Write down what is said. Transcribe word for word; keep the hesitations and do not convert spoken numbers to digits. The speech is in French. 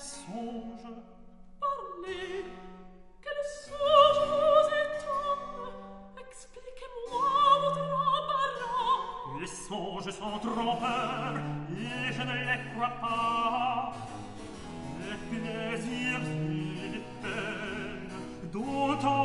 songe? Parlez, quel songe vous étonne? Expliquez-moi votre embarras. Les songes sont trompeurs, et je ne les crois pas. Les plaisirs et les peines, d'autant